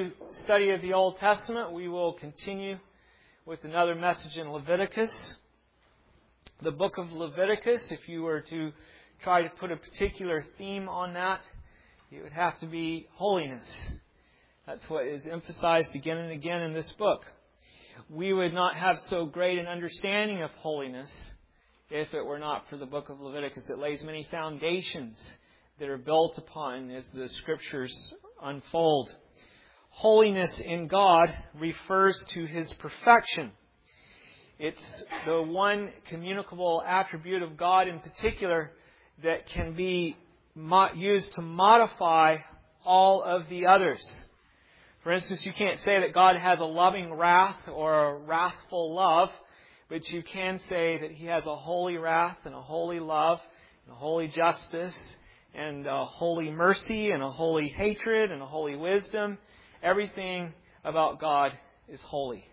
Study of the Old Testament, we will continue with another message in Leviticus. The book of Leviticus, if you were to try to put a particular theme on that, it would have to be holiness. That's what is emphasized again and again in this book. We would not have so great an understanding of holiness if it were not for the book of Leviticus. It lays many foundations that are built upon as the Scriptures unfold. Holiness in God refers to His perfection. It's the one communicable attribute of God in particular that can be used to modify all of the others. For instance, you can't say that God has a loving wrath or a wrathful love, but you can say that He has a holy wrath and a holy love and a holy justice and a holy mercy and a holy hatred and a holy wisdom. Everything about God is holy.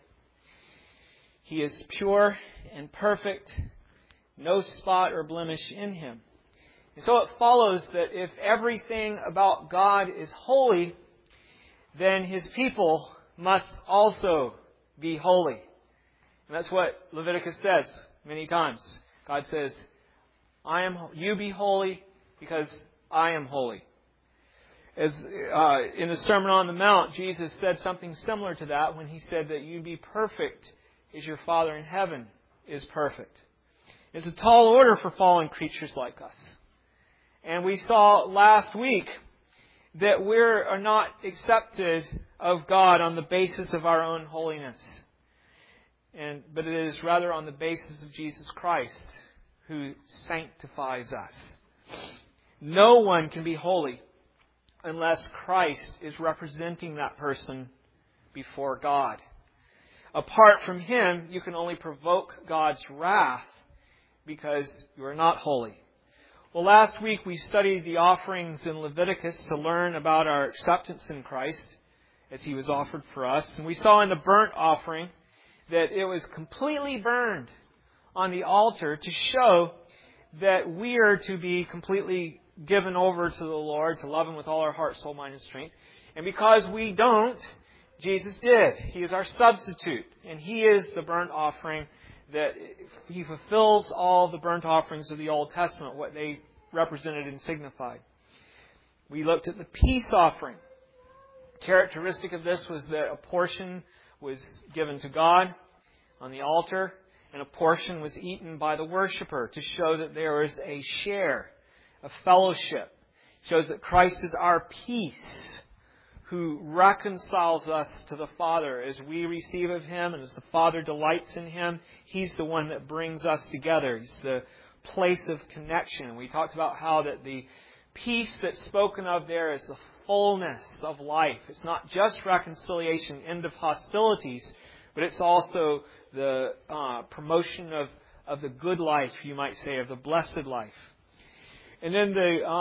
He is pure and perfect, no spot or blemish in Him. And so it follows that if everything about God is holy, then His people must also be holy. And that's what Leviticus says many times. God says, you be holy because I am holy. As in the Sermon on the Mount, Jesus said something similar to that when He said that you be perfect as your Father in heaven is perfect. It's a tall order for fallen creatures like us. And we saw last week that we are not accepted of God on the basis of our own holiness, but it is rather on the basis of Jesus Christ who sanctifies us. No one can be holy unless Christ is representing that person before God. Apart from Him, you can only provoke God's wrath because you are not holy. Well, last week we studied the offerings in Leviticus to learn about our acceptance in Christ as He was offered for us. And we saw in the burnt offering that it was completely burned on the altar to show that we are to be completely given over to the Lord, to love Him with all our heart, soul, mind, and strength. And because we don't, Jesus did. He is our substitute. And He is the burnt offering that He fulfills all the burnt offerings of the Old Testament, what they represented and signified. We looked at the peace offering. Characteristic of this was that a portion was given to God on the altar, and a portion was eaten by the worshiper to show that there is a share, a fellowship. It shows that Christ is our peace, who reconciles us to the Father. As we receive of Him and as the Father delights in Him, He's the one that brings us together. He's the place of connection. We talked about how that the peace that's spoken of there is the fullness of life. It's not just reconciliation, end of hostilities, but it's also the promotion of the good life, you might say, of the blessed life. And then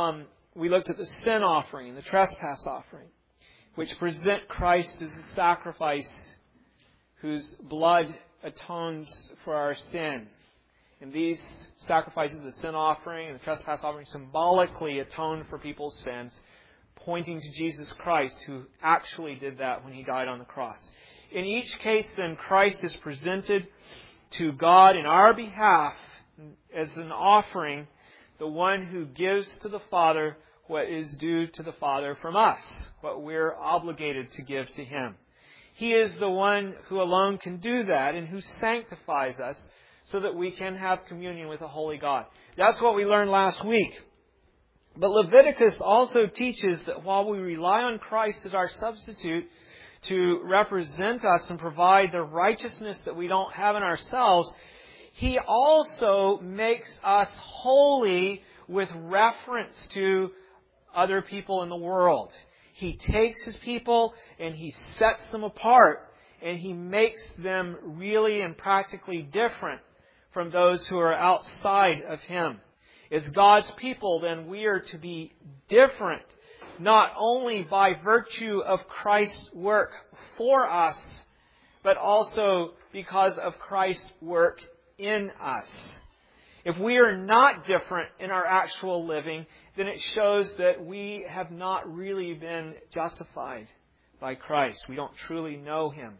we looked at the sin offering and the trespass offering, which present Christ as a sacrifice whose blood atones for our sin. And these sacrifices, the sin offering and the trespass offering, symbolically atone for people's sins, pointing to Jesus Christ, who actually did that when He died on the cross. In each case, then, Christ is presented to God in our behalf as an offering, the one who gives to the Father what is due to the Father from us, what we're obligated to give to Him. He is the one who alone can do that and who sanctifies us so that we can have communion with a holy God. That's what we learned last week. But Leviticus also teaches that while we rely on Christ as our substitute to represent us and provide the righteousness that we don't have in ourselves, He also makes us holy with reference to other people in the world. He takes His people and He sets them apart, and He makes them really and practically different from those who are outside of Him. As God's people, then, we are to be different, not only by virtue of Christ's work for us, but also because of Christ's work in us. If we are not different in our actual living, then it shows that we have not really been justified by Christ. We don't truly know Him.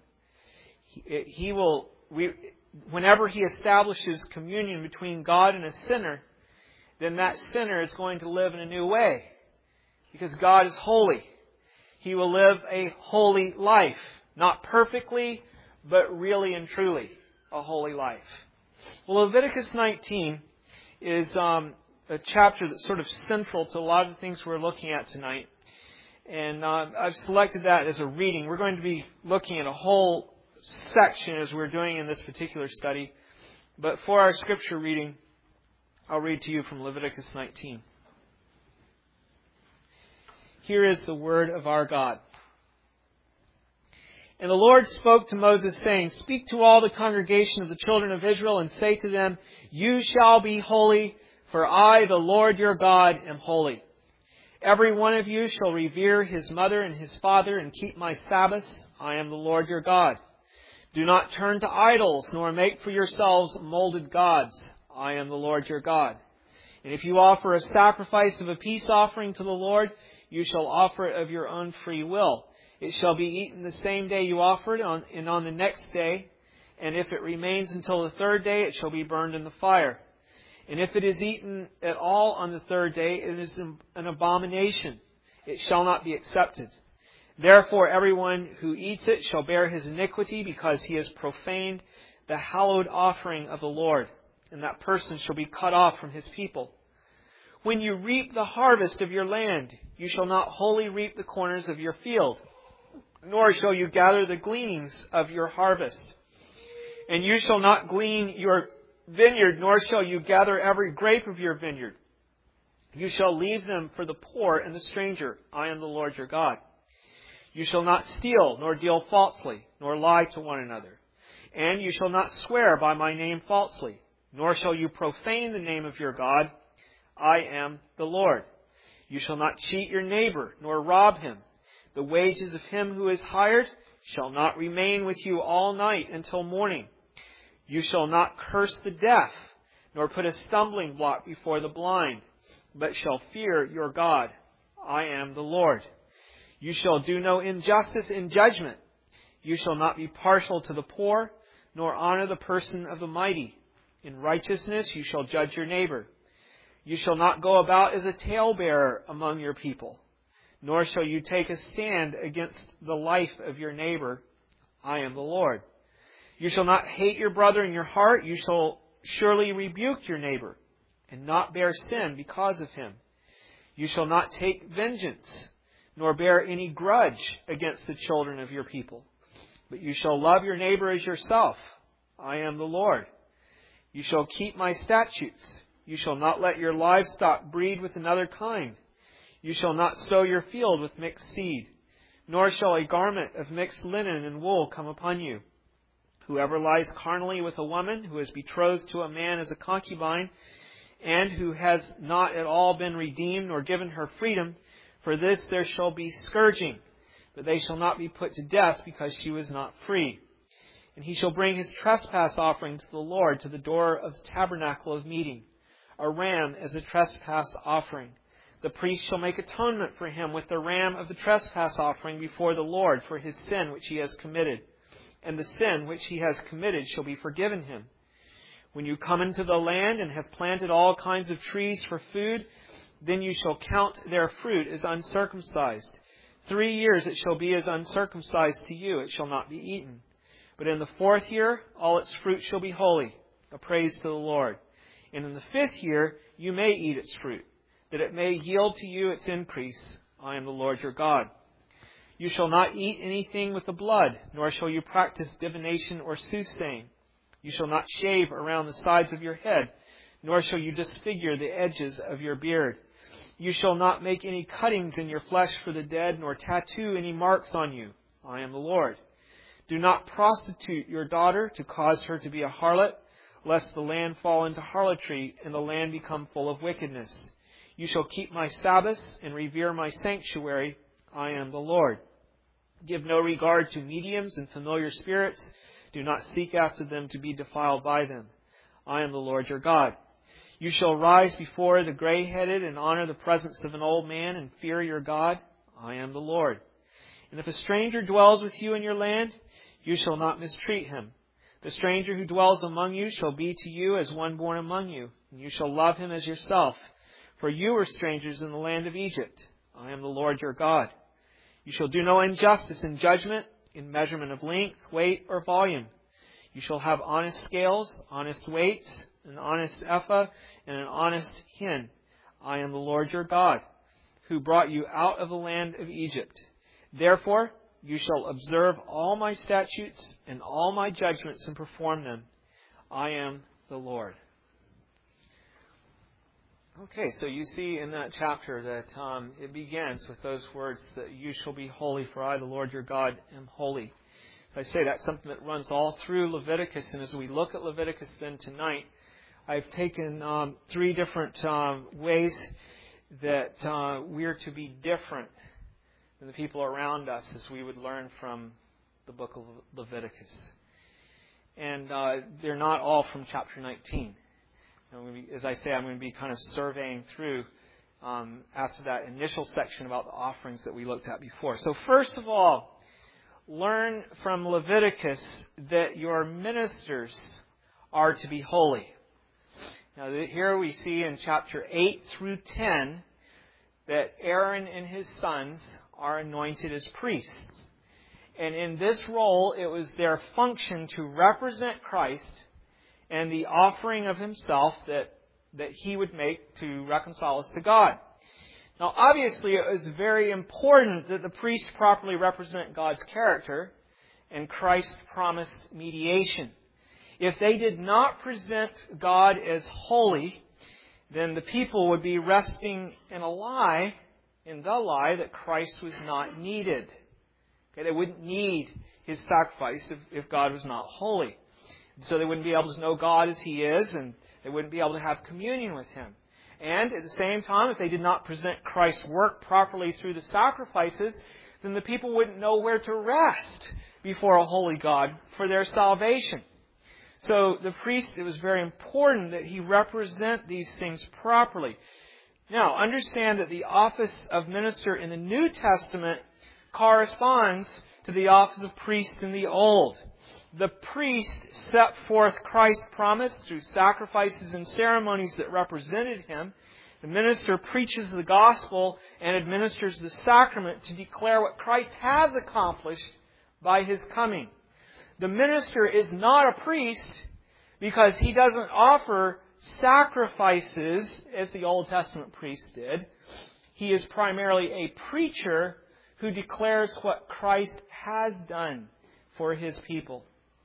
Whenever He establishes communion between God and a sinner, then that sinner is going to live in a new way. Because God is holy. He will live a holy life. Not perfectly, but really and truly a holy life. Well, Leviticus 19 is a chapter that's sort of central to a lot of the things we're looking at tonight. And I've selected that as a reading. We're going to be looking at a whole section as we're doing in this particular study. But for our scripture reading, I'll read to you from Leviticus 19. Here is the word of our God. And the Lord spoke to Moses, saying, Speak to all the congregation of the children of Israel, and say to them, You shall be holy, for I, the Lord your God, am holy. Every one of you shall revere his mother and his father, and keep my Sabbaths. I am the Lord your God. Do not turn to idols, nor make for yourselves molded gods. I am the Lord your God. And if you offer a sacrifice of a peace offering to the Lord, you shall offer it of your own free will. It shall be eaten the same day you offer it, and on the next day. And if it remains until the third day, it shall be burned in the fire. And if it is eaten at all on the third day, it is an abomination. It shall not be accepted. Therefore, everyone who eats it shall bear his iniquity, because he has profaned the hallowed offering of the Lord. And that person shall be cut off from his people. When you reap the harvest of your land, you shall not wholly reap the corners of your field, nor shall you gather the gleanings of your harvest. And you shall not glean your vineyard, nor shall you gather every grape of your vineyard. You shall leave them for the poor and the stranger. I am the Lord your God. You shall not steal, nor deal falsely, nor lie to one another. And you shall not swear by my name falsely, nor shall you profane the name of your God. I am the Lord. You shall not cheat your neighbor, nor rob him. The wages of him who is hired shall not remain with you all night until morning. You shall not curse the deaf, nor put a stumbling block before the blind, but shall fear your God. I am the Lord. You shall do no injustice in judgment. You shall not be partial to the poor, nor honor the person of the mighty. In righteousness you shall judge your neighbor. You shall not go about as a talebearer among your people, nor shall you take a stand against the life of your neighbor. I am the Lord. You shall not hate your brother in your heart. You shall surely rebuke your neighbor, and not bear sin because of him. You shall not take vengeance, nor bear any grudge against the children of your people. But you shall love your neighbor as yourself. I am the Lord. You shall keep my statutes. You shall not let your livestock breed with another kind. You shall not sow your field with mixed seed, nor shall a garment of mixed linen and wool come upon you. Whoever lies carnally with a woman who is betrothed to a man as a concubine, and who has not at all been redeemed nor given her freedom, for this there shall be scourging, but they shall not be put to death because she was not free. And he shall bring his trespass offering to the Lord to the door of the tabernacle of meeting, a ram as a trespass offering. The priest shall make atonement for him with the ram of the trespass offering before the Lord for his sin which he has committed. And the sin which he has committed shall be forgiven him. When you come into the land and have planted all kinds of trees for food, then you shall count their fruit as uncircumcised. 3 years it shall be as uncircumcised to you. It shall not be eaten. But in the 4th year, all its fruit shall be holy, a praise to the Lord. And in the 5th year, you may eat its fruit, that it may yield to you its increase. I am the Lord your God. You shall not eat anything with the blood, nor shall you practice divination or soothsaying. You shall not shave around the sides of your head, nor shall you disfigure the edges of your beard. You shall not make any cuttings in your flesh for the dead, nor tattoo any marks on you. I am the Lord. Do not prostitute your daughter to cause her to be a harlot, lest the land fall into harlotry and the land become full of wickedness. You shall keep my Sabbaths and revere my sanctuary. I am the Lord. Give no regard to mediums and familiar spirits. Do not seek after them to be defiled by them. I am the Lord your God. You shall rise before the gray-headed and honor the presence of an old man and fear your God. I am the Lord. And if a stranger dwells with you in your land, you shall not mistreat him. The stranger who dwells among you shall be to you as one born among you, and you shall love him as yourself. For you were strangers in the land of Egypt. I am the Lord your God. You shall do no injustice in judgment, in measurement of length, weight, or volume. You shall have honest scales, honest weights, an honest ephah, and an honest hin. I am the Lord your God, who brought you out of the land of Egypt. Therefore, you shall observe all my statutes and all my judgments and perform them. I am the Lord. Okay, so you see in that chapter that it begins with those words that you shall be holy, for I, the Lord your God, am holy. As I say, that's something that runs all through Leviticus. And as we look at Leviticus then tonight, I've taken 3 different ways that we're to be different than the people around us as we would learn from the book of Leviticus. And they're not all from chapter 19. As I say, I'm going to be kind of surveying through after that initial section about the offerings that we looked at before. So first of all, learn from Leviticus that your ministers are to be holy. Now here we see in chapter 8 through 10 that Aaron and his sons are anointed as priests. And in this role, it was their function to represent Christ and the offering of himself that he would make to reconcile us to God. Now, obviously, it was very important that the priests properly represent God's character and Christ's promised mediation. If they did not present God as holy, then the people would be resting in the lie that Christ was not needed. Okay, they wouldn't need his sacrifice if God was not holy. So they wouldn't be able to know God as he is, and they wouldn't be able to have communion with him. And at the same time, if they did not present Christ's work properly through the sacrifices, then the people wouldn't know where to rest before a holy God for their salvation. So the priest, it was very important that he represent these things properly. Now, understand that the office of minister in the New Testament corresponds to the office of priest in the Old. The priest set forth Christ's promise through sacrifices and ceremonies that represented him. The minister preaches the gospel and administers the sacrament to declare what Christ has accomplished by his coming. The minister is not a priest because he doesn't offer sacrifices as the Old Testament priest did. He is primarily a preacher who declares what Christ has done for his people.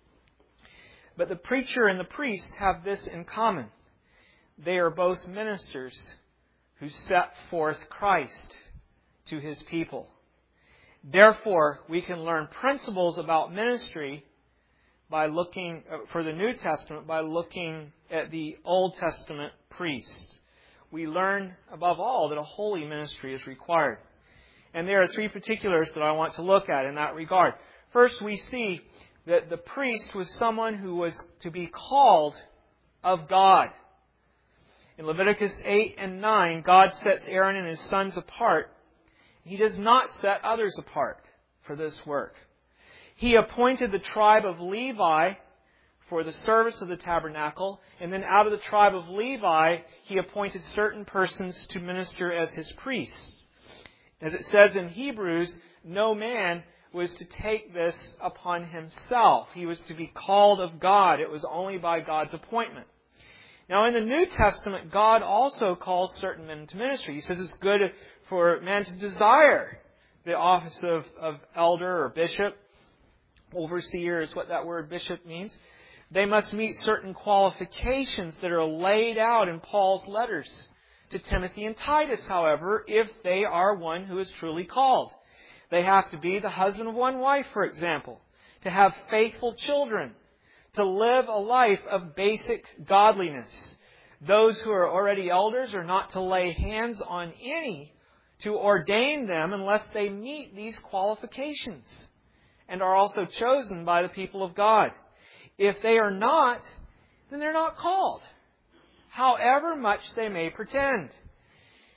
But the preacher and the priest have this in common. They are both ministers who set forth Christ to his people. Therefore, we can learn principles about ministry by looking, for the New Testament, by looking at the Old Testament priests. We learn, above all, that a holy ministry is required. And there are 3 particulars that I want to look at in that regard. First, we see that the priest was someone who was to be called of God. In Leviticus 8 and 9, God sets Aaron and his sons apart. He does not set others apart for this work. He appointed the tribe of Levi for the service of the tabernacle, and then out of the tribe of Levi, he appointed certain persons to minister as his priests. As it says in Hebrews, no man was to take this upon himself. He was to be called of God. It was only by God's appointment. Now, in the New Testament, God also calls certain men to ministry. He says it's good for men to desire the office of elder or bishop. Overseer is what that word bishop means. They must meet certain qualifications that are laid out in Paul's letters to Timothy and Titus, however, if they are one who is truly called. They have to be the husband of one wife, for example, to have faithful children, to live a life of basic godliness. Those who are already elders are not to lay hands on any to ordain them unless they meet these qualifications and are also chosen by the people of God. If they are not, then they're not called, however much they may pretend.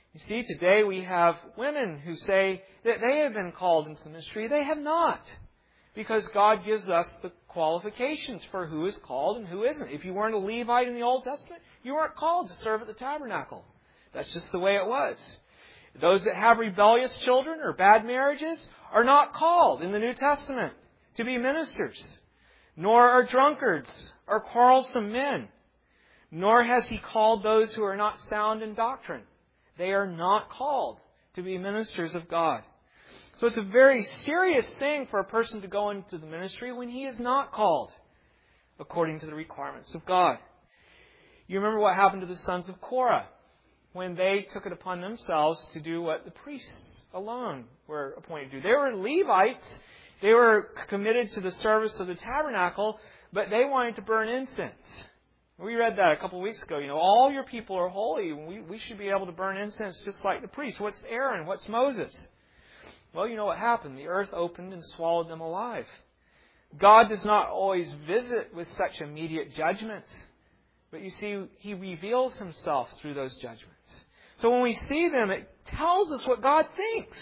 You see, today we have women who say that they have been called into the ministry. They have not. Because God gives us the qualifications for who is called and who isn't. If you weren't a Levite in the Old Testament, you weren't called to serve at the tabernacle. That's just the way it was. Those that have rebellious children or bad marriages are not called in the New Testament to be ministers. Nor are drunkards or quarrelsome men. Nor has He called those who are not sound in doctrine. They are not called to be ministers of God. So it's a very serious thing for a person to go into the ministry when he is not called according to the requirements of God. You remember what happened to the sons of Korah when they took it upon themselves to do what the priests alone were appointed to do. They were Levites. They were committed to the service of the tabernacle, but they wanted to burn incense. We read that a couple of weeks ago. All your people are holy. We should be able to burn incense just like the priests. What's Aaron? What's Moses? Well, you know what happened. The earth opened and swallowed them alive. God does not always visit with such immediate judgments. But you see, He reveals Himself through those judgments. So when we see them, it tells us what God thinks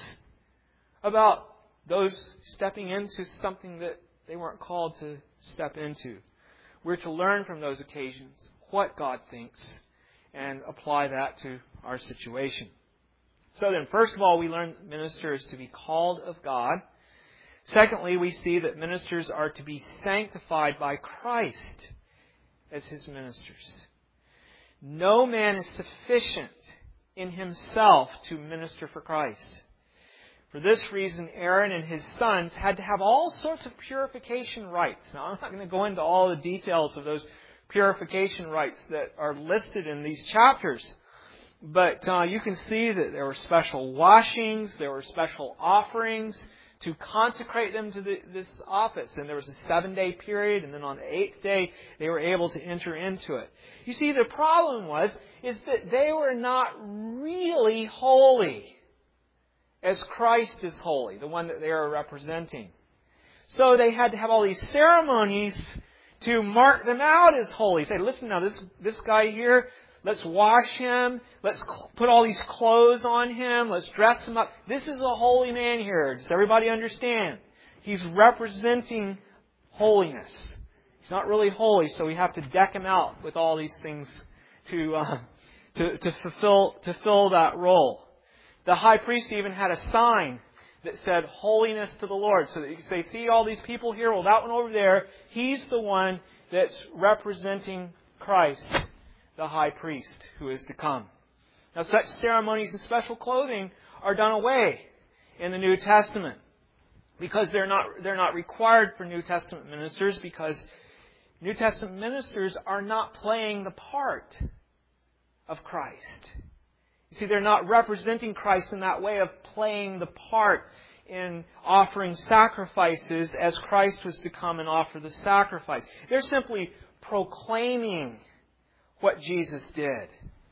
about those stepping into something that they weren't called to step into. We're to learn from those occasions what God thinks and apply that to our situation. So then, first of all, we learn that ministers to be called of God. Secondly, we see that ministers are to be sanctified by Christ as His ministers. No man is sufficient in himself to minister for Christ. For this reason, Aaron and his sons had to have all sorts of purification rites. Now, I'm not going to go into all the details of those purification rites that are listed in these chapters. But you can see that there were special washings, there were special offerings to consecrate them to this office. And there was a 7-day period, and then on the 8th day, they were able to enter into it. You see, the problem is that they were not really holy as Christ is holy, the one that they are representing. So they had to have all these ceremonies to mark them out as holy. Say, listen now, this guy here, let's wash him. Let's put all these clothes on him. Let's dress him up. This is a holy man here. Does everybody understand? He's representing holiness. He's not really holy, so we have to deck him out with all these things to fulfill that role. The high priest even had a sign that said, "Holiness to the Lord." So that you can say, see all these people here? Well, that one over there, he's the one that's representing Christ, the high priest who is to come. Now, such ceremonies and special clothing are done away in the New Testament because they're not required for New Testament ministers, because New Testament ministers are not playing the part of Christ. You see, they're not representing Christ in that way of playing the part in offering sacrifices as Christ was to come and offer the sacrifice. They're simply proclaiming what Jesus did.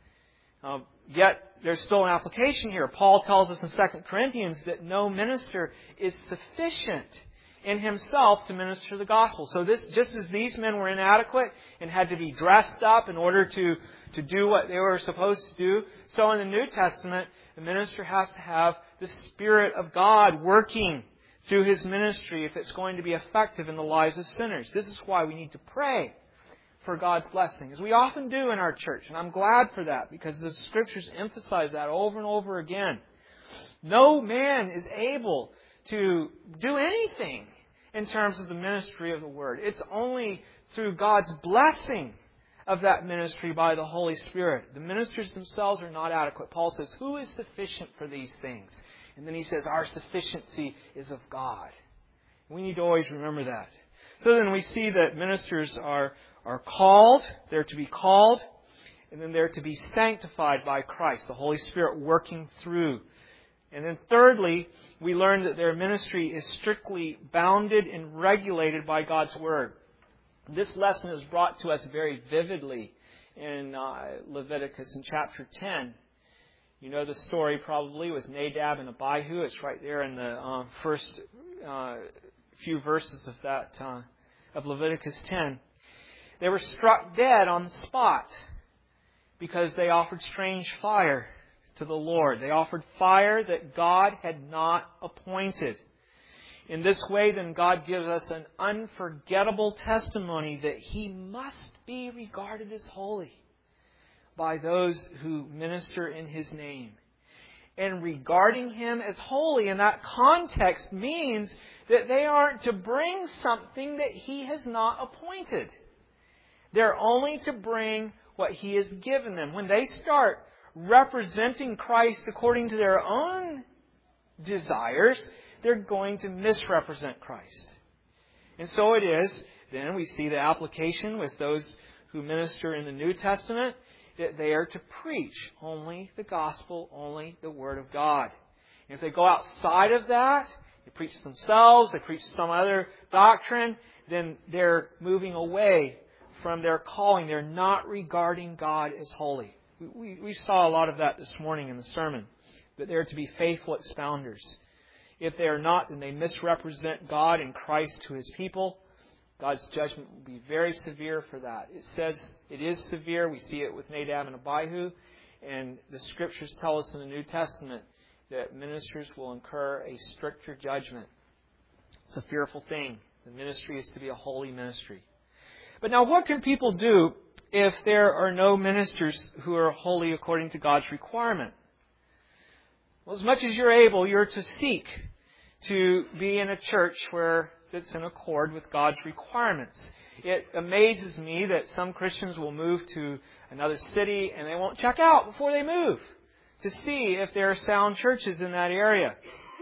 Yet, there's still an application here. Paul tells us in 2 Corinthians that no minister is sufficient in himself to minister the gospel. So just as these men were inadequate and had to be dressed up in order to do what they were supposed to do, so in the New Testament, the minister has to have the Spirit of God working through his ministry if it's going to be effective in the lives of sinners. This is why we need to pray for God's blessing, as we often do in our church. And I'm glad for that, because the Scriptures emphasize that over and over again. No man is able to do anything in terms of the ministry of the Word. It's only through God's blessing of that ministry by the Holy Spirit. The ministers themselves are not adequate. Paul says, who is sufficient for these things? And then he says, our sufficiency is of God. We need to always remember that. So then we see that ministers are called, they're to be called, and then they're to be sanctified by Christ, the Holy Spirit working through. And then thirdly, we learn that their ministry is strictly bounded and regulated by God's Word. This lesson is brought to us very vividly in Leviticus in chapter 10. You know the story probably with Nadab and Abihu. It's right there in the first few verses of that of Leviticus 10. They were struck dead on the spot because they offered strange fire to the Lord. They offered fire that God had not appointed. In this way, then, God gives us an unforgettable testimony that He must be regarded as holy by those who minister in His name. And regarding Him as holy in that context means that they aren't to bring something that He has not appointed. They're only to bring what He has given them. When they start representing Christ according to their own desires, they're going to misrepresent Christ. And so it is, then we see the application with those who minister in the New Testament, that they are to preach only the gospel, only the Word of God. And if they go outside of that, they preach themselves, they preach some other doctrine, then they're moving away from their calling. They're not regarding God as holy. We saw a lot of that this morning in the sermon, that they're to be faithful expounders. If they are not, then they misrepresent God and Christ to His people. God's judgment will be very severe for that. It says it is severe. We see it with Nadab and Abihu. And the Scriptures tell us in the New Testament that ministers will incur a stricter judgment. It's a fearful thing. The ministry is to be a holy ministry. But now what can people do if there are no ministers who are holy according to God's requirement? Well, as much as you're able, you're to seek to be in a church where that's in accord with God's requirements. It amazes me that some Christians will move to another city and they won't check out before they move to see if there are sound churches in that area.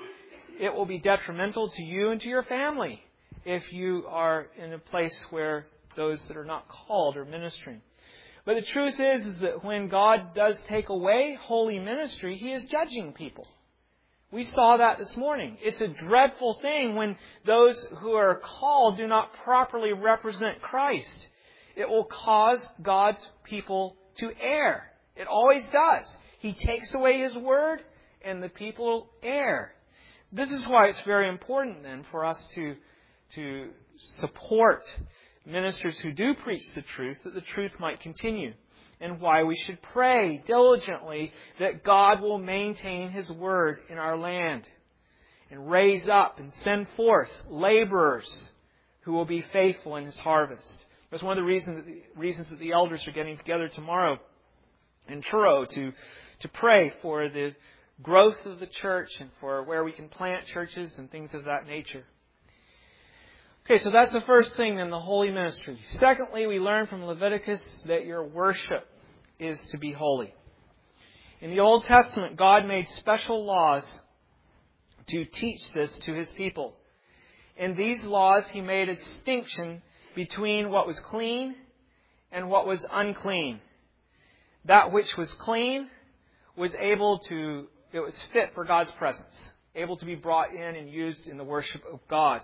It will be detrimental to you and to your family if you are in a place where those that are not called are ministering. But the truth is that when God does take away holy ministry, He is judging people. We saw that this morning. It's a dreadful thing when those who are called do not properly represent Christ. It will cause God's people to err. It always does. He takes away His word and the people err. This is why it's very important then for us to support ministers who do preach the truth, that the truth might continue. And why we should pray diligently that God will maintain His word in our land and raise up and send forth laborers who will be faithful in His harvest. That's one of the reasons that the elders are getting together tomorrow in Truro to pray for the growth of the church and for where we can plant churches and things of that nature. Okay, so that's the first thing in the holy ministry. Secondly, we learn from Leviticus that your worship is to be holy. In the Old Testament, God made special laws to teach this to His people. In these laws, He made a distinction between what was clean and what was unclean. That which was clean was it was fit for God's presence, able to be brought in and used in the worship of God.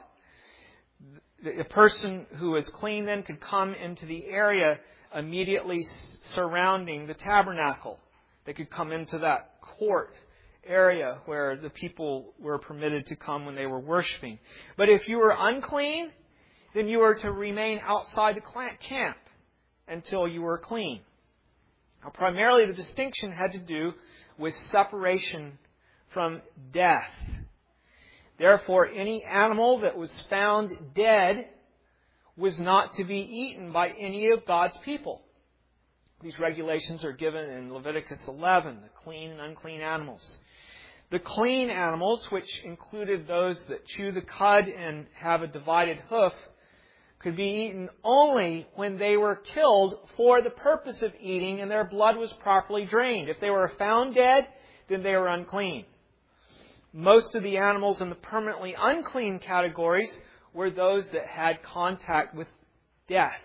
The person who was clean then could come into the area immediately surrounding the tabernacle. They could come into that court area where the people were permitted to come when they were worshiping. But if you were unclean, then you were to remain outside the camp until you were clean. Now, primarily the distinction had to do with separation from death. Therefore, any animal that was found dead was not to be eaten by any of God's people. These regulations are given in Leviticus 11, the clean and unclean animals. The clean animals, which included those that chew the cud and have a divided hoof, could be eaten only when they were killed for the purpose of eating and their blood was properly drained. If they were found dead, then they were unclean. Most of the animals in the permanently unclean categories were those that had contact with death.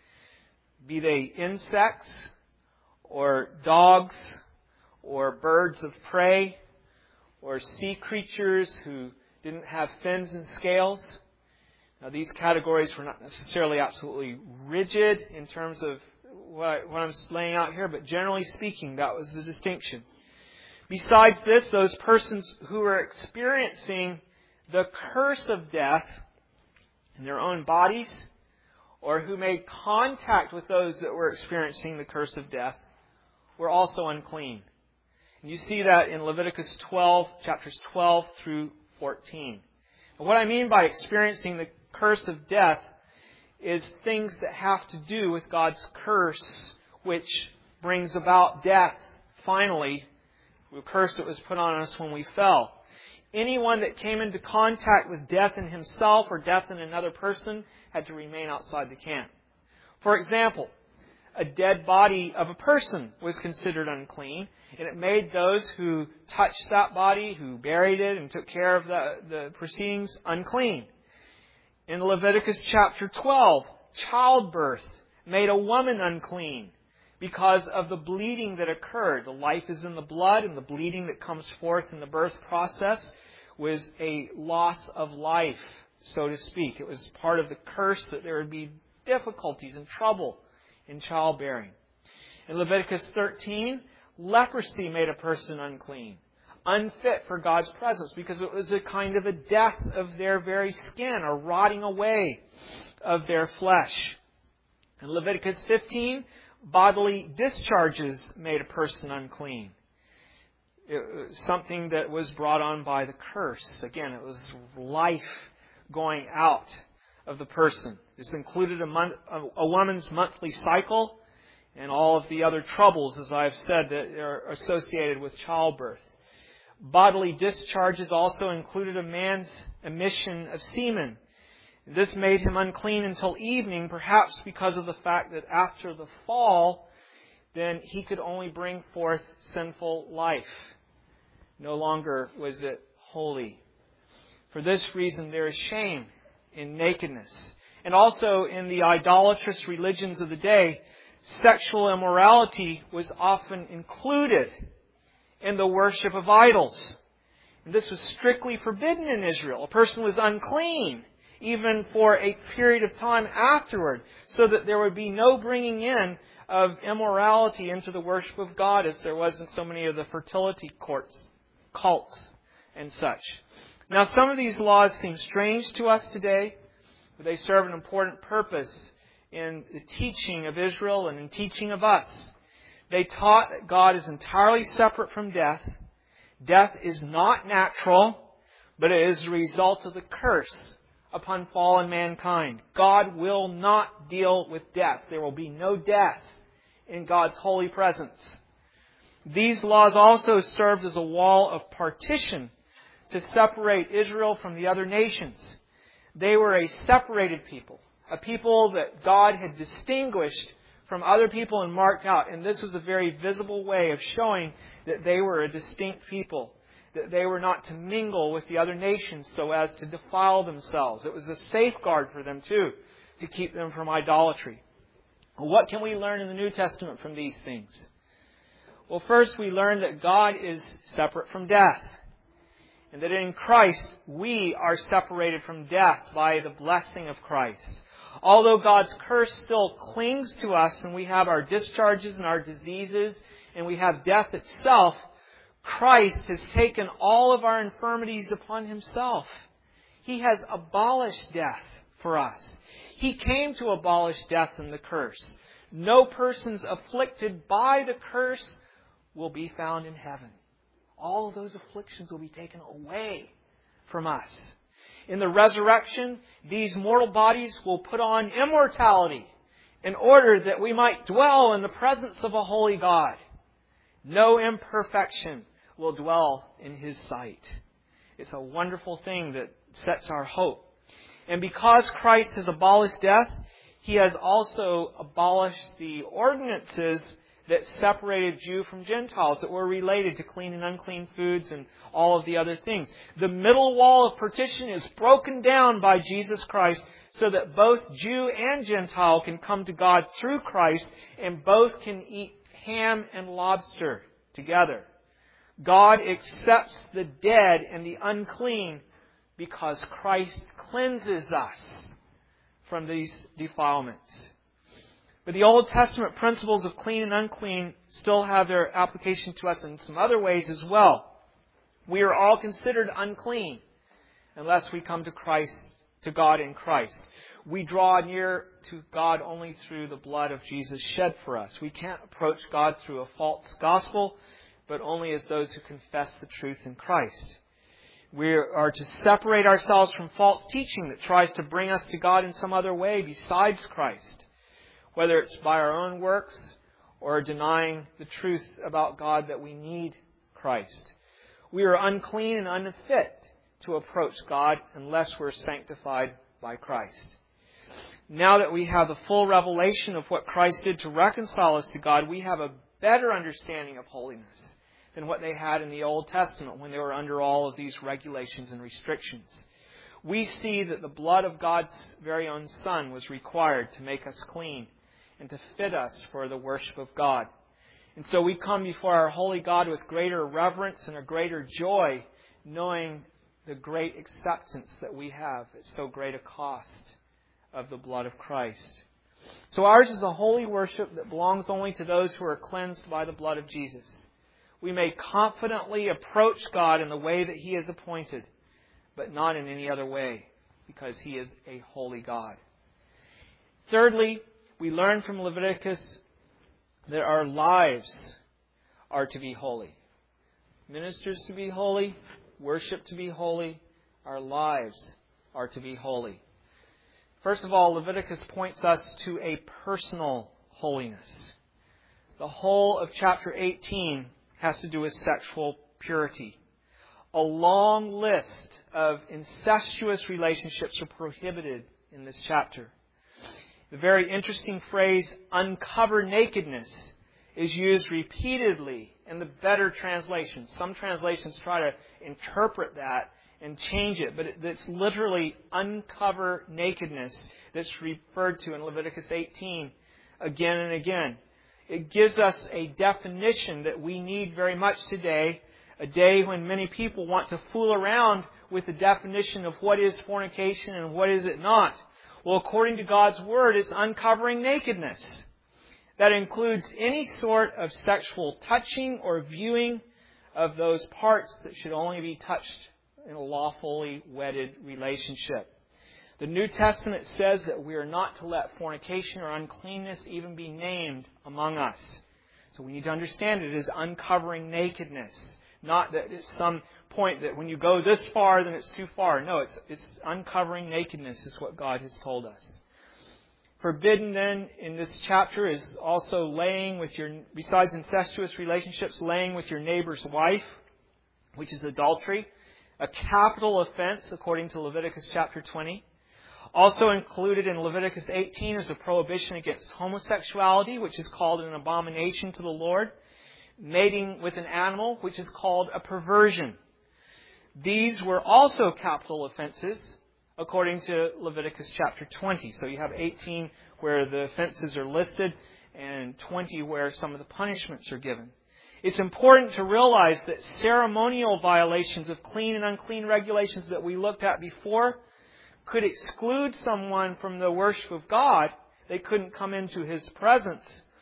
Be they insects, or dogs, or birds of prey, or sea creatures who didn't have fins and scales. Now, these categories were not necessarily absolutely rigid in terms of what I'm laying out here, but generally speaking, that was the distinction. Besides this, those persons who were experiencing the curse of death in their own bodies, or who made contact with those that were experiencing the curse of death, were also unclean. You see that in Leviticus 12, chapters 12 through 14. And what I mean by experiencing the curse of death is things that have to do with God's curse, which brings about death, finally, the curse that was put on us when we fell. Anyone that came into contact with death in himself or death in another person had to remain outside the camp. For example, a dead body of a person was considered unclean, and it made those who touched that body, who buried it and took care of the proceedings, unclean. In Leviticus chapter 12, childbirth made a woman unclean because of the bleeding that occurred. The life is in the blood, and the bleeding that comes forth in the birth process was a loss of life, so to speak. It was part of the curse that there would be difficulties and trouble in childbearing. In Leviticus 13, leprosy made a person unclean, unfit for God's presence, because it was a kind of a death of their very skin, a rotting away of their flesh. In Leviticus 15, bodily discharges made a person unclean. It was something that was brought on by the curse. Again, it was life going out of the person. This included a woman's monthly cycle and all of the other troubles, as I've said, that are associated with childbirth. Bodily discharges also included a man's emission of semen. This made him unclean until evening, perhaps because of the fact that after the fall, then he could only bring forth sinful life. No longer was it holy. For this reason, there is shame in nakedness. And also in the idolatrous religions of the day, sexual immorality was often included in the worship of idols. And this was strictly forbidden in Israel. A person was unclean even for a period of time afterward, so that there would be no bringing in of immorality into the worship of God, as there was in so many of the fertility cults and such. Now, some of these laws seem strange to us today, but they serve an important purpose in the teaching of Israel and in teaching of us. They taught that God is entirely separate from death. Death is not natural, but it is a result of the curse upon fallen mankind. God will not deal with death. There will be no death in God's holy presence. These laws also served as a wall of partition to separate Israel from the other nations. They were a separated people, a people that God had distinguished from other people and marked out. And this was a very visible way of showing that they were a distinct people, that they were not to mingle with the other nations so as to defile themselves. It was a safeguard for them too, to keep them from idolatry. Well, what can we learn in the New Testament from these things? Well, first we learn that God is separate from death, and that in Christ we are separated from death by the blessing of Christ. Although God's curse still clings to us and we have our discharges and our diseases and we have death itself, Christ has taken all of our infirmities upon Himself. He has abolished death for us. He came to abolish death and the curse. No persons afflicted by the curse will be found in heaven. All of those afflictions will be taken away from us. In the resurrection, these mortal bodies will put on immortality in order that we might dwell in the presence of a holy God. No imperfection will dwell in His sight. It's a wonderful thing that sets our hope. And because Christ has abolished death, He has also abolished the ordinances that separated Jew from Gentiles, that were related to clean and unclean foods and all of the other things. The middle wall of partition is broken down by Jesus Christ so that both Jew and Gentile can come to God through Christ, and both can eat ham and lobster together. God accepts the dead and the unclean because Christ cleanses us from these defilements. But the Old Testament principles of clean and unclean still have their application to us in some other ways as well. We are all considered unclean unless we come to Christ, to God in Christ. We draw near to God only through the blood of Jesus shed for us. We can't approach God through a false gospel but only as those who confess the truth in Christ. We are to separate ourselves from false teaching that tries to bring us to God in some other way besides Christ, whether it's by our own works or denying the truth about God that we need Christ. We are unclean and unfit to approach God unless we're sanctified by Christ. Now that we have the full revelation of what Christ did to reconcile us to God, we have a better understanding of holiness than what they had in the Old Testament when they were under all of these regulations and restrictions. We see that the blood of God's very own Son was required to make us clean and to fit us for the worship of God. And so we come before our holy God with greater reverence and a greater joy, knowing the great acceptance that we have at so great a cost of the blood of Christ. So ours is a holy worship that belongs only to those who are cleansed by the blood of Jesus. We may confidently approach God in the way that He has appointed, but not in any other way, because He is a holy God. Thirdly, we learn from Leviticus that our lives are to be holy. Ministers to be holy, worship to be holy, our lives are to be holy. First of all, Leviticus points us to a personal holiness. The whole of chapter 18 has to do with sexual purity. A long list of incestuous relationships are prohibited in this chapter. The very interesting phrase, uncover nakedness, is used repeatedly in the better translations. Some translations try to interpret that and change it, but it's literally uncover nakedness that's referred to in Leviticus 18 again and again. It gives us a definition that we need very much today, a day when many people want to fool around with the definition of what is fornication and what is it not. Well, according to God's Word, it's uncovering nakedness. That includes any sort of sexual touching or viewing of those parts that should only be touched in a lawfully wedded relationship. The New Testament says that we are not to let fornication or uncleanness even be named among us. So we need to understand it is uncovering nakedness. Not that it's some point that when you go this far, then it's too far. No, it's uncovering nakedness is what God has told us. Forbidden then in this chapter is also laying with besides incestuous relationships, laying with your neighbor's wife, which is adultery. A capital offense according to Leviticus chapter 20. Also included in Leviticus 18 is a prohibition against homosexuality, which is called an abomination to the Lord. Mating with an animal, which is called a perversion. These were also capital offenses according to Leviticus chapter 20. So you have 18 where the offenses are listed and 20 where some of the punishments are given. It's important to realize that ceremonial violations of clean and unclean regulations that we looked at before could exclude someone from the worship of God. They couldn't come into His presence.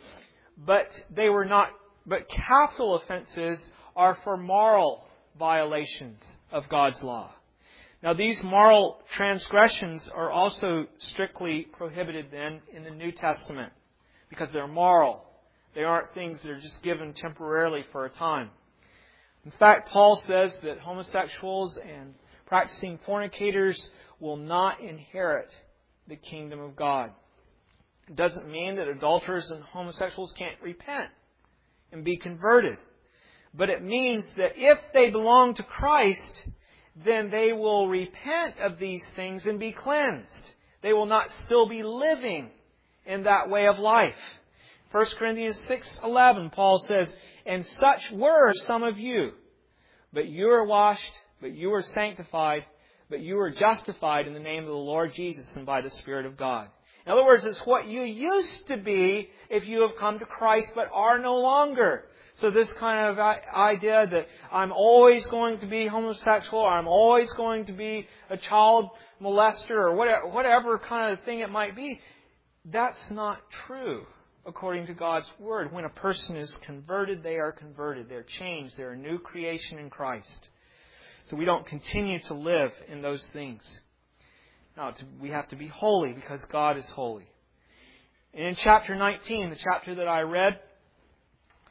But they were not. But capital offenses are for moral violations of God's law. Now, these moral transgressions are also strictly prohibited then in the New Testament because they're moral. They aren't things that are just given temporarily for a time. In fact, Paul says that homosexuals and practicing fornicators will not inherit the kingdom of God. It doesn't mean that adulterers and homosexuals can't repent and be converted. But it means that if they belong to Christ, then they will repent of these things and be cleansed. They will not still be living in that way of life. 1 Corinthians 6:11, Paul says, "And such were some of you, but you are washed, but you are sanctified, but you are justified in the name of the Lord Jesus and by the Spirit of God." In other words, it's what you used to be if you have come to Christ but are no longer. So this kind of idea that I'm always going to be homosexual, or I'm always going to be a child molester, or whatever kind of thing it might be, that's not true according to God's Word. When a person is converted, they are converted. They're changed. They're a new creation in Christ. So we don't continue to live in those things. Now, we have to be holy because God is holy. And in chapter 19, the chapter that I read,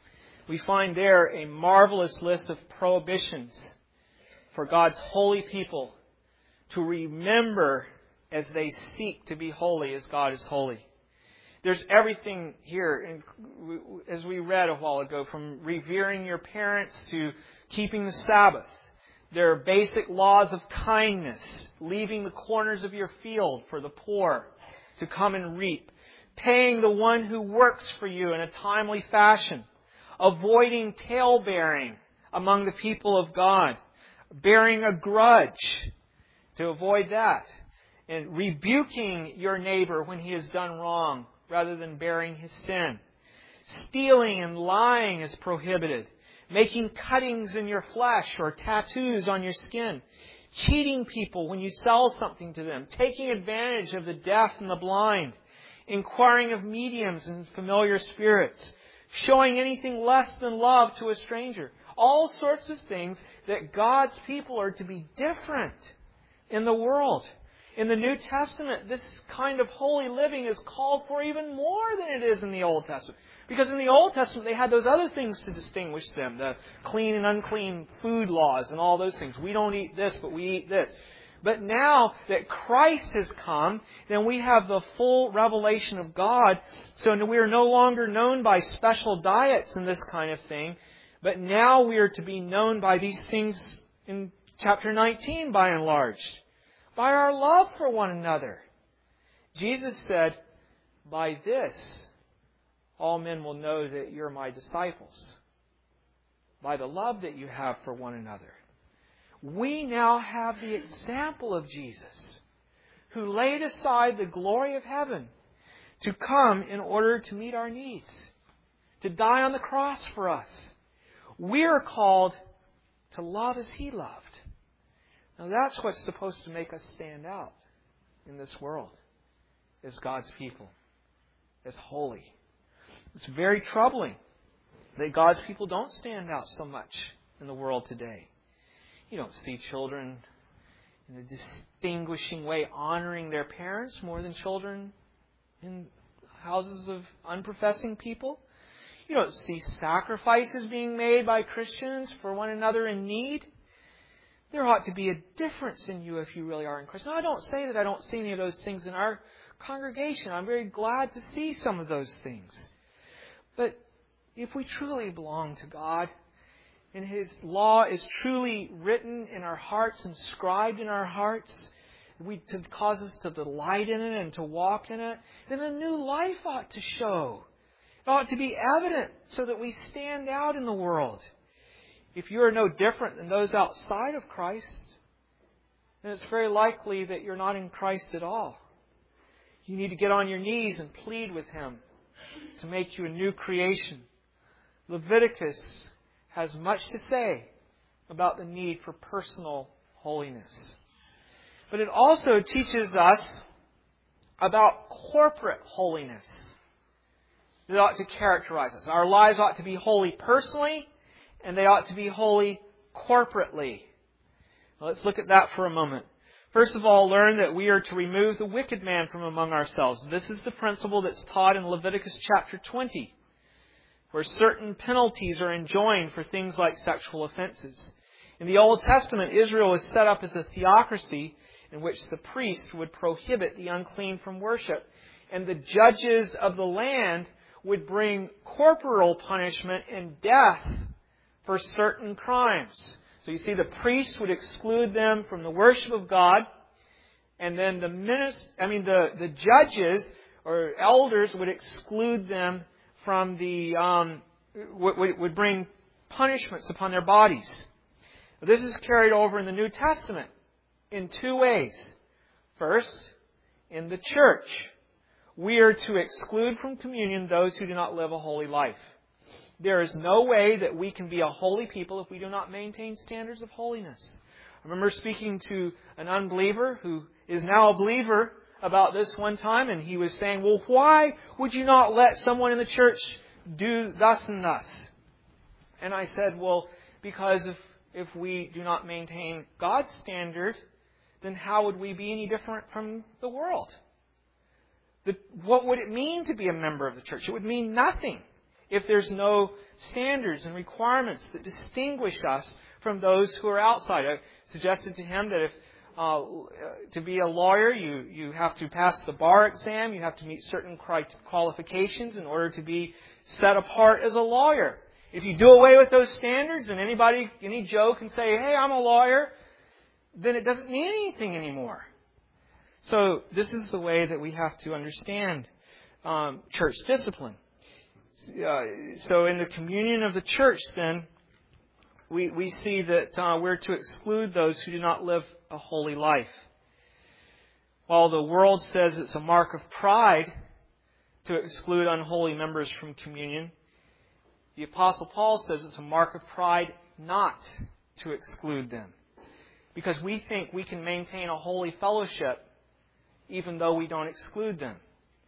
we find there a marvelous list of prohibitions for God's holy people to remember as they seek to be holy as God is holy. There's everything here, as we read a while ago, from revering your parents to keeping the Sabbath. There are basic laws of kindness, leaving the corners of your field for the poor to come and reap, paying the one who works for you in a timely fashion, avoiding tale-bearing among the people of God, bearing a grudge to avoid that, and rebuking your neighbor when he has done wrong rather than bearing his sin. Stealing and lying is prohibited. Making cuttings in your flesh or tattoos on your skin. Cheating people when you sell something to them. Taking advantage of the deaf and the blind. Inquiring of mediums and familiar spirits. Showing anything less than love to a stranger. All sorts of things that God's people are to be different in the world. In the New Testament, this kind of holy living is called for even more than it is in the Old Testament. Because in the Old Testament, they had those other things to distinguish them. The clean and unclean food laws and all those things. We don't eat this, but we eat this. But now that Christ has come, then we have the full revelation of God. So we are no longer known by special diets and this kind of thing. But now we are to be known by these things in chapter 19 by and large. By our love for one another. Jesus said, by this, all men will know that you're my disciples. By the love that you have for one another. We now have the example of Jesus, who laid aside the glory of heaven to come in order to meet our needs, to die on the cross for us. We are called to love as He loved. Now that's what's supposed to make us stand out in this world as God's people, as holy. It's very troubling that God's people don't stand out so much in the world today. You don't see children in a distinguishing way honoring their parents more than children in houses of unprofessing people. You don't see sacrifices being made by Christians for one another in need. There ought to be a difference in you if you really are in Christ. Now, I don't say that I don't see any of those things in our congregation. I'm very glad to see some of those things. But if we truly belong to God, and His law is truly written in our hearts, inscribed in our hearts, to cause us to delight in it and to walk in it, then a new life ought to show. It ought to be evident so that we stand out in the world. If you are no different than those outside of Christ, then it's very likely that you're not in Christ at all. You need to get on your knees and plead with Him to make you a new creation. Leviticus has much to say about the need for personal holiness. But it also teaches us about corporate holiness that ought to characterize us. Our lives ought to be holy personally, and they ought to be holy corporately. Now, let's look at that for a moment. First of all, learn that we are to remove the wicked man from among ourselves. This is the principle that's taught in Leviticus chapter 20, where certain penalties are enjoined for things like sexual offenses. In the Old Testament, Israel was set up as a theocracy in which the priest would prohibit the unclean from worship, and the judges of the land would bring corporal punishment and death for certain crimes. So you see, the priest would exclude them from the worship of God, and then the judges or elders would exclude them from would bring punishments upon their bodies. This is carried over in the New Testament in two ways. First, in the church, we are to exclude from communion those who do not live a holy life. There is no way that we can be a holy people if we do not maintain standards of holiness. I remember speaking to an unbeliever who is now a believer about this one time, and he was saying, well, why would you not let someone in the church do thus and thus? And I said, well, because if we do not maintain God's standard, then how would we be any different from the world? What would it mean to be a member of the church? It would mean nothing if there's no standards and requirements that distinguish us from those who are outside. I suggested to him that if to be a lawyer, you have to pass the bar exam, you have to meet certain qualifications in order to be set apart as a lawyer. If you do away with those standards and any Joe can say, hey, I'm a lawyer, then it doesn't mean anything anymore. So this is the way that we have to understand church discipline. So in the communion of the church, then, we see that we're to exclude those who do not live a holy life. While the world says it's a mark of pride to exclude unholy members from communion, the Apostle Paul says it's a mark of pride not to exclude them. Because we think we can maintain a holy fellowship even though we don't exclude them.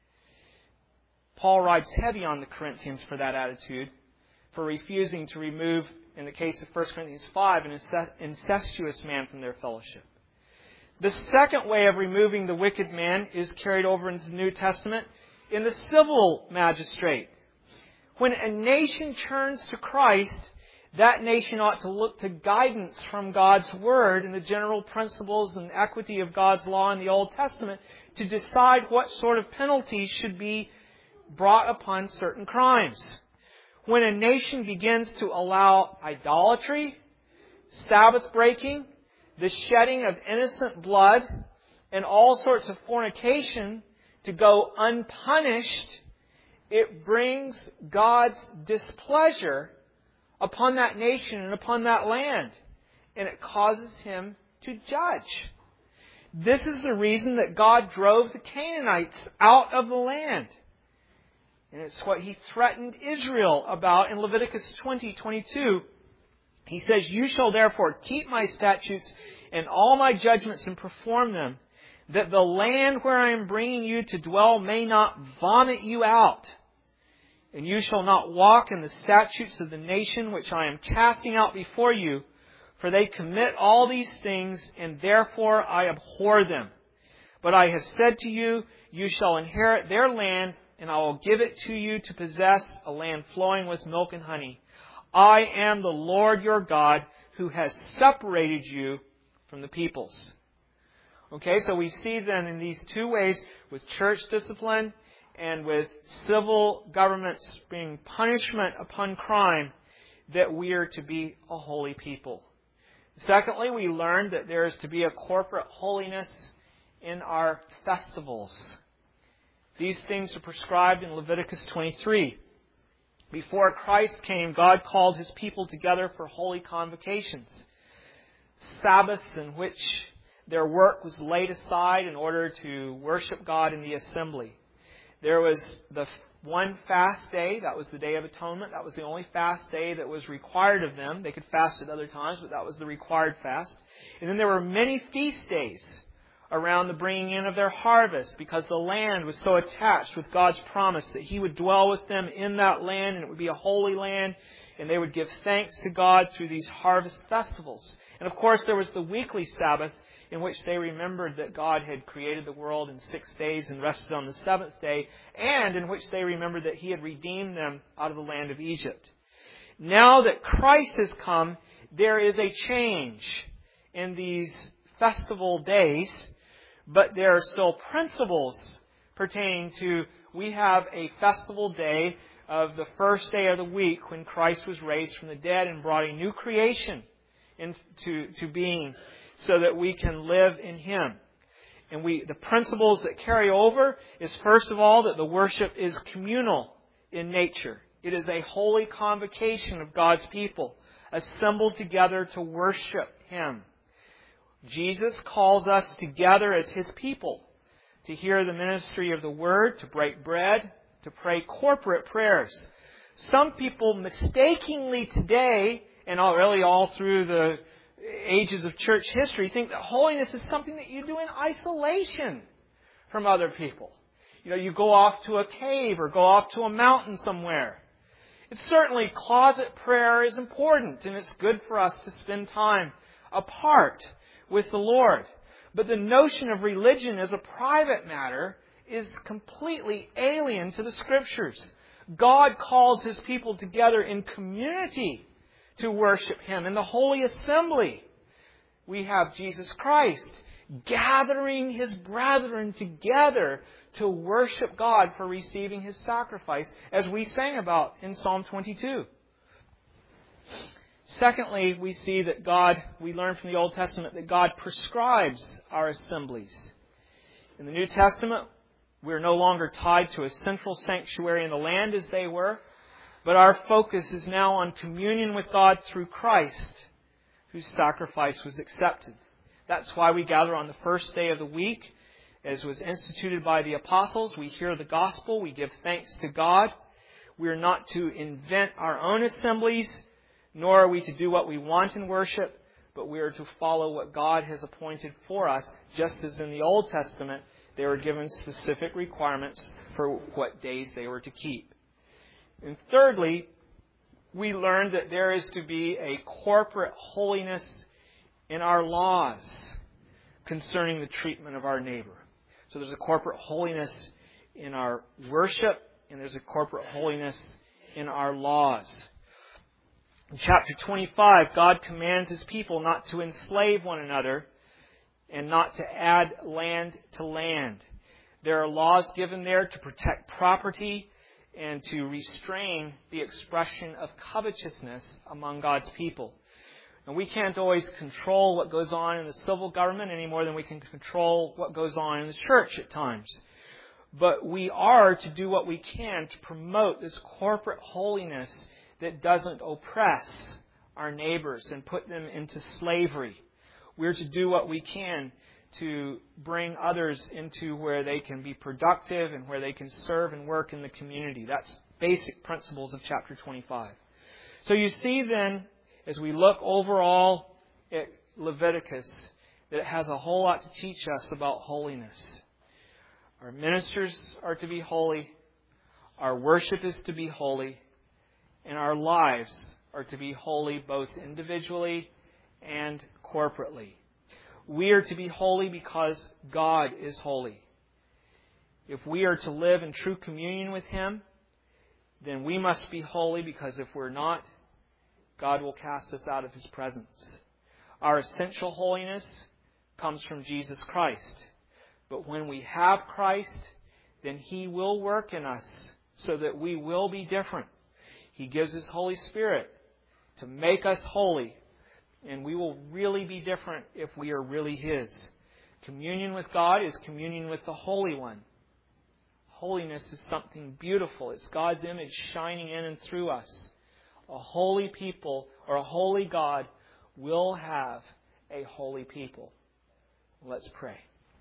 Paul rides heavy on the Corinthians for that attitude, for refusing to remove, in the case of 1 Corinthians 5, an incestuous man from their fellowship. The second way of removing the wicked man is carried over into the New Testament in the civil magistrate. When a nation turns to Christ, that nation ought to look to guidance from God's Word and the general principles and equity of God's law in the Old Testament to decide what sort of penalties should be brought upon certain crimes. When a nation begins to allow idolatry, Sabbath breaking, the shedding of innocent blood, and all sorts of fornication to go unpunished, it brings God's displeasure upon that nation and upon that land, and it causes Him to judge. This is the reason that God drove the Canaanites out of the land. And it's what He threatened Israel about in Leviticus 20:22. He says, "You shall therefore keep my statutes and all my judgments and perform them, that the land where I am bringing you to dwell may not vomit you out. And you shall not walk in the statutes of the nation which I am casting out before you, for they commit all these things, and therefore I abhor them. But I have said to you, you shall inherit their land, and I will give it to you to possess, a land flowing with milk and honey. I am the Lord your God, who has separated you from the peoples." Okay, so we see then in these two ways, with church discipline and with civil governments being punishment upon crime, that we are to be a holy people. Secondly, we learned that there is to be a corporate holiness in our festivals. These things are prescribed in Leviticus 23. Before Christ came, God called His people together for holy convocations, Sabbaths in which their work was laid aside in order to worship God in the assembly. There was the one fast day, that was the Day of Atonement. That was the only fast day that was required of them. They could fast at other times, but that was the required fast. And then there were many feast days around the bringing in of their harvest, because the land was so attached with God's promise that He would dwell with them in that land, and it would be a holy land, and they would give thanks to God through these harvest festivals. And of course there was the weekly Sabbath, in which they remembered that God had created the world in 6 days and rested on the seventh day, and in which they remembered that He had redeemed them out of the land of Egypt. Now that Christ has come, there is a change in these festival days, but there are still principles pertaining to, we have a festival day of the first day of the week when Christ was raised from the dead and brought a new creation into being so that we can live in Him. And the principles that carry over is, first of all, that the worship is communal in nature. It is a holy convocation of God's people assembled together to worship Him. Jesus calls us together as His people to hear the ministry of the Word, to break bread, to pray corporate prayers. Some people mistakenly today, and really all through the ages of church history, think that holiness is something that you do in isolation from other people. You go off to a cave or go off to a mountain somewhere. It's certainly closet prayer is important, and it's good for us to spend time apart with the Lord. But the notion of religion as a private matter is completely alien to the Scriptures. God calls His people together in community to worship Him. In the Holy Assembly, we have Jesus Christ gathering His brethren together to worship God for receiving His sacrifice, as we sang about in Psalm 22. Secondly, we see that we learn from the Old Testament that God prescribes our assemblies. In the New Testament, we're no longer tied to a central sanctuary in the land as they were, but our focus is now on communion with God through Christ, whose sacrifice was accepted. That's why we gather on the first day of the week, as was instituted by the apostles. We hear the gospel, we give thanks to God. We are not to invent our own assemblies, nor are we to do what we want in worship, but we are to follow what God has appointed for us, just as in the Old Testament they were given specific requirements for what days they were to keep. And thirdly, we learned that there is to be a corporate holiness in our laws concerning the treatment of our neighbor. So there's a corporate holiness in our worship, and there's a corporate holiness in our laws. In chapter 25, God commands His people not to enslave one another and not to add land to land. There are laws given there to protect property and to restrain the expression of covetousness among God's people. And we can't always control what goes on in the civil government any more than we can control what goes on in the church at times. But we are to do what we can to promote this corporate holiness that doesn't oppress our neighbors and put them into slavery. We're to do what we can to bring others into where they can be productive and where they can serve and work in the community. That's basic principles of chapter 25. So you see then, as we look overall at Leviticus, that it has a whole lot to teach us about holiness. Our ministers are to be holy, our worship is to be holy, and our lives are to be holy both individually and corporately. We are to be holy because God is holy. If we are to live in true communion with Him, then we must be holy, because if we're not, God will cast us out of His presence. Our essential holiness comes from Jesus Christ. But when we have Christ, then He will work in us so that we will be different. He gives His Holy Spirit to make us holy, and we will really be different if we are really His. Communion with God is communion with the Holy One. Holiness is something beautiful. It's God's image shining in and through us. A holy people, or a holy God, will have a holy people. Let's pray.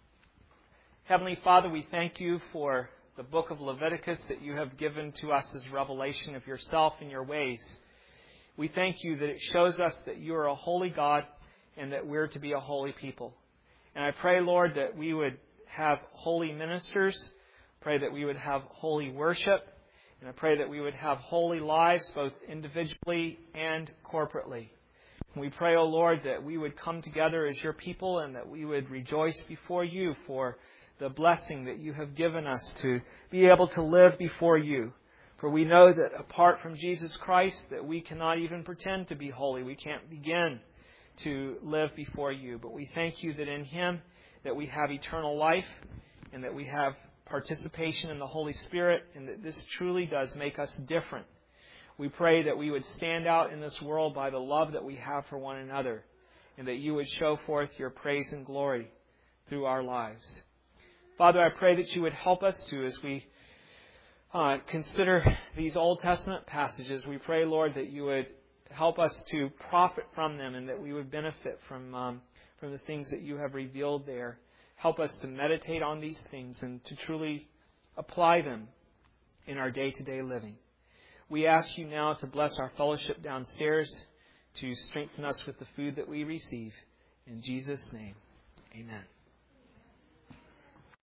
Heavenly Father, we thank You for the book of Leviticus that You have given to us as revelation of Yourself and Your ways. We thank You that it shows us that You are a holy God and that we're to be a holy people. And I pray, Lord, that we would have holy ministers. Pray that we would have holy worship. And I pray that we would have holy lives, both individually and corporately. And we pray, O Lord, that we would come together as Your people and that we would rejoice before You for the blessing that You have given us to be able to live before You. For we know that apart from Jesus Christ, that we cannot even pretend to be holy. We can't begin to live before You. But we thank You that in Him that we have eternal life and that we have participation in the Holy Spirit, and that this truly does make us different. We pray that we would stand out in this world by the love that we have for one another, and that You would show forth Your praise and glory through our lives. Father, I pray that You would help us to, as we consider these Old Testament passages, we pray, Lord, that You would help us to profit from them and that we would benefit from the things that You have revealed there. Help us to meditate on these things and to truly apply them in our day-to-day living. We ask You now to bless our fellowship downstairs, to strengthen us with the food that we receive. In Jesus' name, amen.